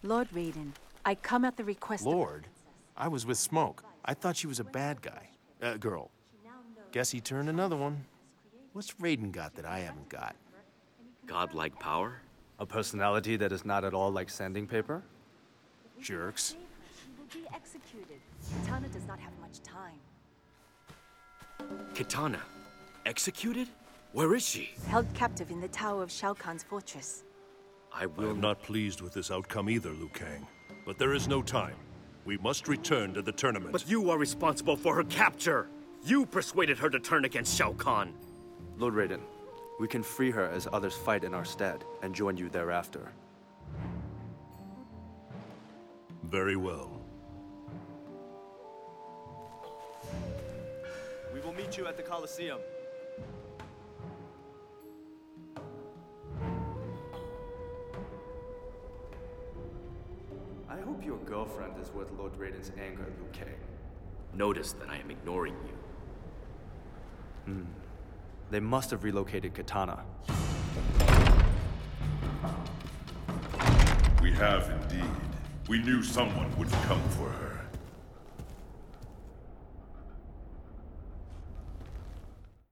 Lord Raiden, I come at the request Lord? I was with Smoke. I thought she was a bad guy. Girl. Guess he turned another one. What's Raiden got that I haven't got? Godlike power? A personality that is not at all like sanding paper? Jerks. She will be executed. Kitana does not have much time. Kitana? Executed? Where is she? Held captive in the tower of Shao Kahn's fortress. I I will am not pleased with this outcome either, Liu Kang. But there is no time. We must return to the tournament. But you are responsible for her capture! You persuaded her to turn against Shao Kahn! Lord Raiden, we can free her as others fight in our stead and join you thereafter. Very well. We will meet you at the Colosseum. I hope your girlfriend is worth Lord Raiden's anger, Liu Kang. Notice that I am ignoring you. They must have relocated Kitana. We have indeed. We knew someone would come for her.